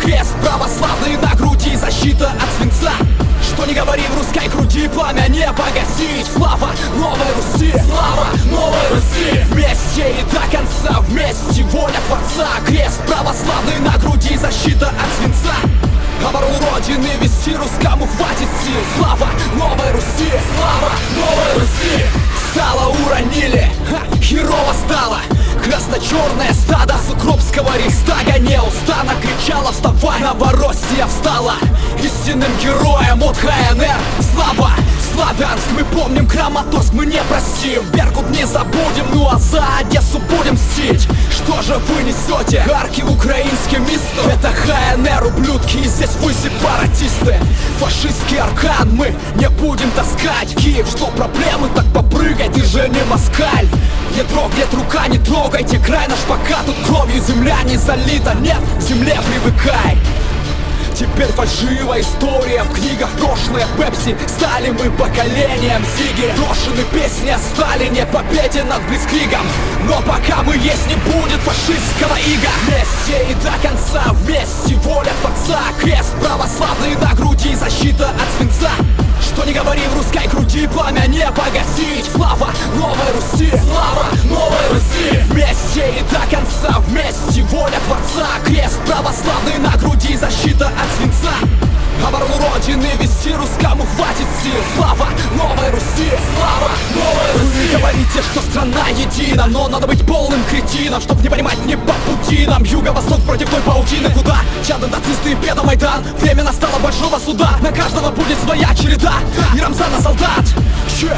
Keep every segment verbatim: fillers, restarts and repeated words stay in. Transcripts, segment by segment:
крест православный на груди, защита от свинца. Что не говори, в русской груди пламя не погасить. Слава новой Руси, слава новой Руси. Вместе и до конца, вместе воля Творца. Крест православный на груди, защита от свинца. Оборону Родины вести русскому хватит сил. Слава новой Руси, слава новой Руси. Сало уронили, ха, херово стало. Красно-черное стадо с Укропского Рейхстага неустанно кричало: вставай, Новороссия встала. Истинным героем от ХНР слава. Славянск мы помним, Краматорск мы не простим. Беркут не забудем, ну а за Одессу будем мстить. Что же вы несете? Харьков украинским местом. Это ХНР, ублюдки, и здесь вы сепаратисты. Фашистский аркан мы не будем таскать. Киев, что проблемы, так попрыгай, ты же не москаль. Не трогает рука, не трогайте край наш, пока тут кровью земля не залита. Нет, к земле привыкай. Теперь фальшивая история в книгах, прошлое Пепси. Стали мы поколением Зиги. Брошены песни о Сталине, победе над Блицкригом. Но пока мы есть, не будет фашистского ига. Вместе и до конца, вместе воля Творца. Крест православный на груди, защита от свинца. Что не говори, в русской груди пламя не погасить. Слава новой Руси, слава новой Руси. Вместе и до конца, вместе воля Творца. Крест православный на груди, защита от свинца. Оборону Родины вести русскому хватит сил. Слава новой Руси, слава новой Руси. Вы говорите, что страна едина, но надо быть полным кретином, чтоб не понимать не по пути нам. Юго-восток против той паутины. Куда? Чады, нацисты и педомайдан. Время настало большого суда. На каждого будет своя череда. И Рамзана солдат. Че?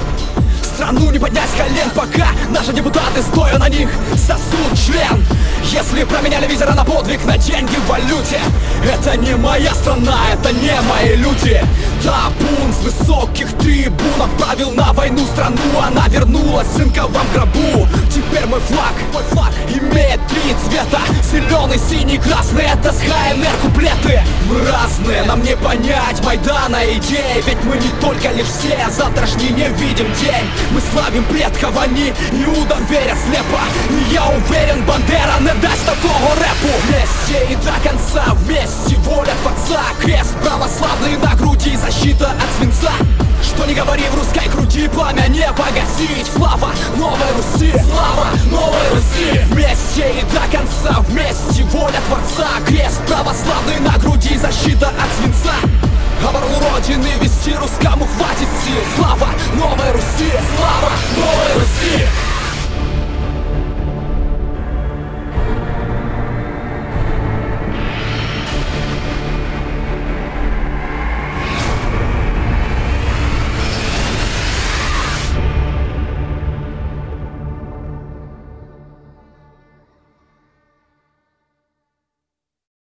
Страну не поднять с колен, пока наши депутаты, стоя на них, сосут член. Если променяли лидера на подвиг, на деньги в валюте, это не моя страна, это не мои люди. Табун с высоких трибун отправил на войну страну. Она вернулась в цинковом гробу. Теперь мой флаг, мой флаг имеет три цвета: зеленый, синий, красный. Это с ХНР куплеты. Мы разные, нам не понять Майдана идей. Ведь мы не только лишь все, завтрашний не видим день. Мы славим предков, они иудам верят слепо. И я уверен, Бандера не даст такого рэпу. Вместе и до конца, вместе воля Творца. Крест православный на груди, защита от свинца. Что не говори, в русской груди пламя не погасить. Слава новой Руси, слава